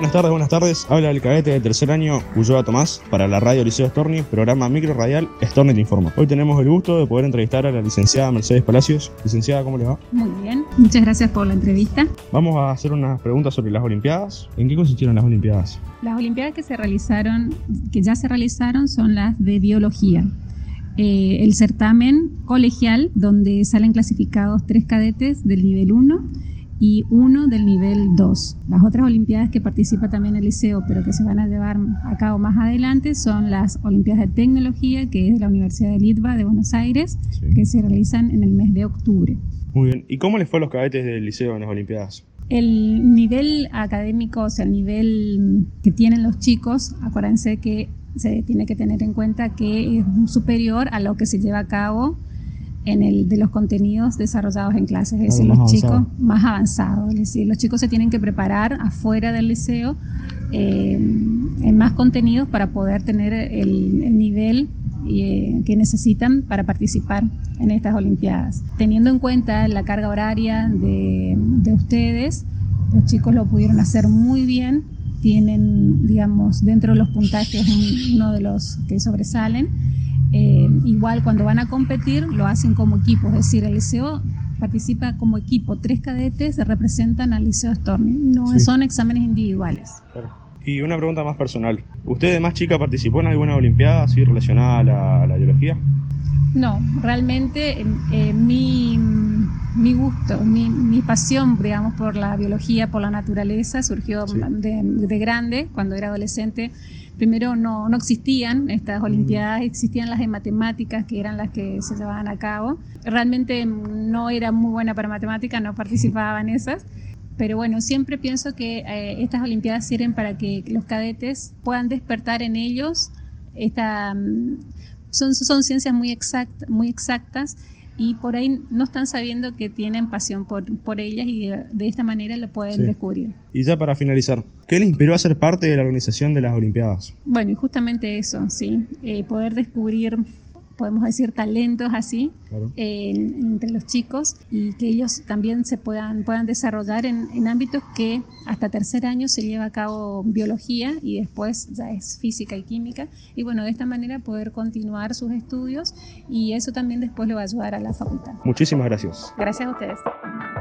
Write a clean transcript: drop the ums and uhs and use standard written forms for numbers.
Buenas tardes. Habla el cadete de tercer año, Ulloa Tomás, para la radio Liceo Storni, programa micro radial Storni te informa. Hoy tenemos el gusto de poder entrevistar a la licenciada Mercedes Palacios. Licenciada, ¿cómo le va? Muy bien, muchas gracias por la entrevista. Vamos a hacer unas preguntas sobre las Olimpiadas. ¿En qué consistieron las Olimpiadas? Las Olimpiadas que ya se realizaron, son las de biología. El certamen colegial, donde salen clasificados 3 cadetes del nivel 1 y 1 del nivel 2. Las otras Olimpiadas que participa también el liceo, pero que se van a llevar a cabo más adelante, son las Olimpiadas de Tecnología, que es de la Universidad del ITBA de Buenos Aires, sí, que se realizan en el mes de octubre. Muy bien. ¿Y cómo les fue a los cadetes del liceo en las Olimpiadas? El nivel académico, o sea, el nivel que tienen los chicos, acuérdense que se tiene que tener en cuenta que es superior a lo que se lleva a cabo en el de los contenidos desarrollados en clases, es decir, los chicos más avanzados, es decir, los chicos se tienen que preparar afuera del liceo en más contenidos para poder tener el nivel que necesitan para participar en estas Olimpiadas. Teniendo en cuenta la carga horaria de ustedes, los chicos lo pudieron hacer muy bien, tienen, digamos, dentro de los puntajes uno de los que sobresalen. Igual cuando van a competir lo hacen como equipo, es decir, el liceo participa como equipo, 3 cadetes representan al Liceo Storni, no son exámenes individuales. Claro. Y una pregunta más personal, ¿usted de más chica participó en alguna olimpiada así relacionada a la biología? No, realmente mi gusto, mi pasión, digamos, por la biología, por la naturaleza, surgió de grande. Cuando era adolescente, primero no existían estas olimpiadas, existían las de matemáticas, que eran las que se llevaban a cabo. Realmente no era muy buena para matemáticas, no participaba en esas. Pero bueno, siempre pienso que estas olimpiadas sirven para que los cadetes puedan despertar en ellos son ciencias muy exactas, y por ahí no están sabiendo que tienen pasión por ellas, y de esta manera lo pueden descubrir. Y ya para finalizar, ¿qué le inspiró a ser parte de la organización de las Olimpiadas? Bueno, y justamente eso, sí, poder descubrir, podemos decir, talentos así, claro, entre los chicos, y que ellos también se puedan desarrollar en ámbitos que hasta tercer año se lleva a cabo biología y después ya es física y química, y bueno, de esta manera poder continuar sus estudios, y eso también después le va a ayudar a la facultad. Muchísimas gracias. Gracias a ustedes.